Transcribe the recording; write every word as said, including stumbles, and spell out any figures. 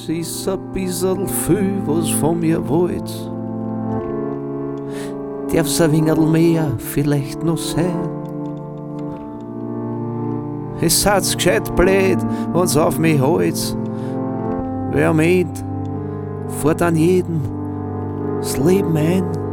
es ist ein bissel viel, was von mir wollt. Darf's ein wenig mehr vielleicht noch sein? Es seid's gescheit blöd, wenn's auf mich hält. Wer am Ende fährt an jeden das Leben ein.